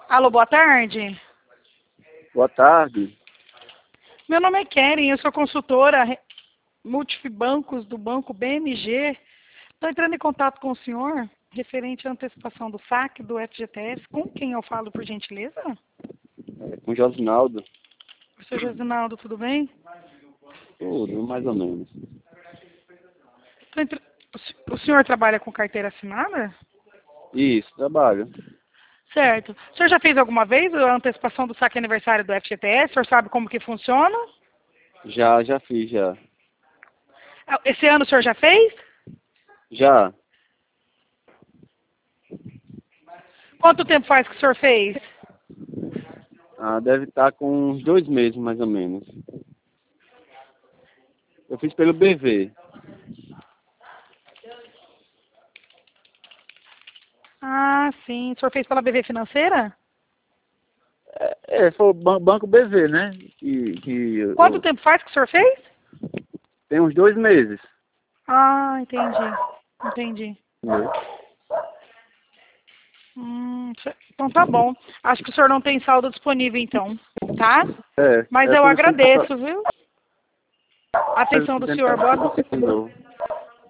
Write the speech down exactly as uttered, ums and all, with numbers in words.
Alô, boa tarde. Boa tarde. Meu nome é Keren, eu sou consultora re- multibancos do Banco B M G. Estou entrando em contato com o senhor referente à antecipação do saque do F G T S. Com quem eu falo, por gentileza? É, com Josinaldo. Professor Josinaldo, tudo bem? Tudo, mais ou menos. Tô entra- o se- o senhor trabalha com carteira assinada? Isso, trabalho. Certo. O senhor já fez alguma vez a antecipação do saque aniversário do F G T S? O senhor sabe como que funciona? Já, já fiz, já. Ah, esse ano o senhor já fez? Já. Quanto tempo faz que o senhor fez? Ah, deve estar com uns dois meses, mais ou menos. Eu fiz pelo B V. Ah, sim. O senhor fez pela B V Financeira? É, é, foi o ban- Banco B V, né? Que, que eu- Quanto eu- tempo faz que o senhor fez? tem uns dois meses. Ah, entendi. Entendi. Entendeu? Hum, ce- então tá bom. Acho que o senhor não tem saldo disponível então, tá? É, Mas é eu por isso que a gente agradeço, tá viu? A atenção do senhor. fazendo Boa, de novo.